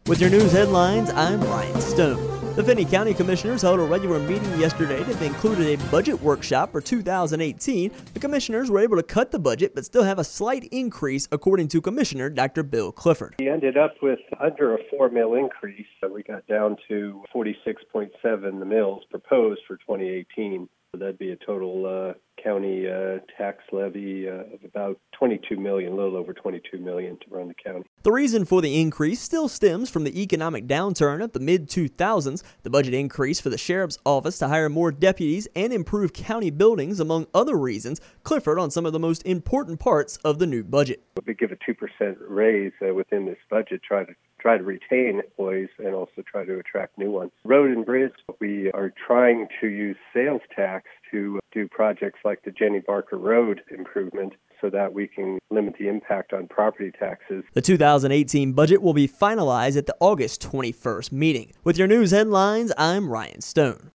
With your news headlines, I'm Ryan Stone. The Finney County Commissioners held a regular meeting yesterday that included a budget workshop for 2018. The commissioners were able to cut the budget but still have a slight increase, according to Commissioner Dr. Bill Clifford. We ended up with under a 4 mil increase. We got down to 46.7 mils proposed for 2018. That'd be a total county tax levy of about $22 million, a little over $22 million to run the county. The reason for the increase still stems from the economic downturn of the mid-2000s. The budget increase for the sheriff's office to hire more deputies and improve county buildings, among other reasons. Clifford on some of the most important parts of the new budget. We give a 2% raise within this budget, try to retain employees and also try to attract new ones. Road and bridge, we are trying to use sales tax to do projects like the Jenny Barker Road improvement so that we can limit the impact on property taxes. The 2018 budget will be finalized at the August 21st meeting. With your news headlines, I'm Ryan Stone.